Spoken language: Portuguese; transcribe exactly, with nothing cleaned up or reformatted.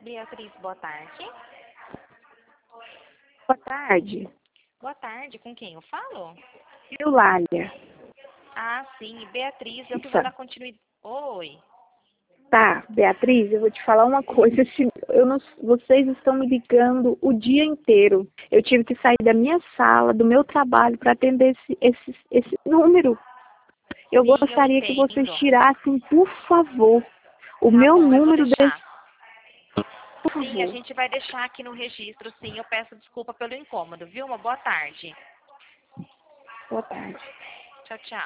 Beatriz, boa tarde. Boa tarde. Boa tarde, com quem eu falo? Eulália. Ah, sim, Beatriz, eu que Isso. vou dar continuidade. Oi. Tá, Beatriz, eu vou te falar uma coisa. Se eu não, vocês estão me ligando o dia inteiro. Eu tive que sair da minha sala, do meu trabalho, para atender esse, esse, esse número. Eu Sim, eu gostaria que vocês entendo. tirassem, por favor, o Tá meu bom, eu vou número deixar. desse. Por Sim, a favor. gente vai deixar aqui no registro, sim. Eu peço desculpa pelo incômodo, viu? Uma boa tarde. Boa tarde. Tchau, tchau.